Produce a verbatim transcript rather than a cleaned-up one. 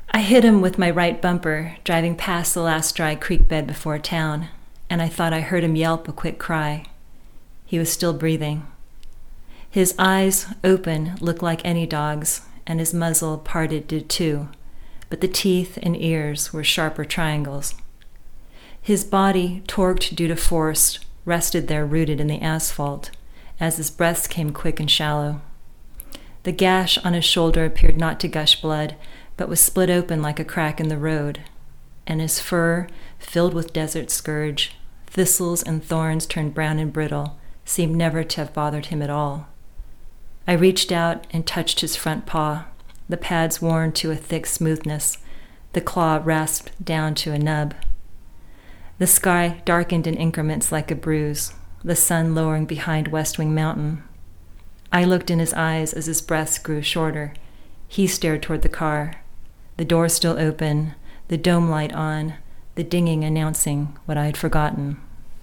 I hit him with my right bumper, driving past the last dry creek bed before town, and I thought I heard him yelp a quick cry. He was still breathing. His eyes, open, looked like any dog's, and his muzzle, parted, did too, but the teeth and ears were sharper triangles. His body, torqued due to force, rested there rooted in the asphalt, as his breaths came quick and shallow. The gash on his shoulder appeared not to gush blood, but was split open like a crack in the road, and his fur, filled with desert scourge, thistles and thorns turned brown and brittle, seemed never to have bothered him at all. I reached out and touched his front paw, the pads worn to a thick smoothness, the claw rasped down to a nub. The sky darkened in increments like a bruise, the sun lowering behind West Wing Mountain. I looked in his eyes as his breaths grew shorter. He stared toward the car, the door still open, the dome light on, the dinging announcing what I had forgotten.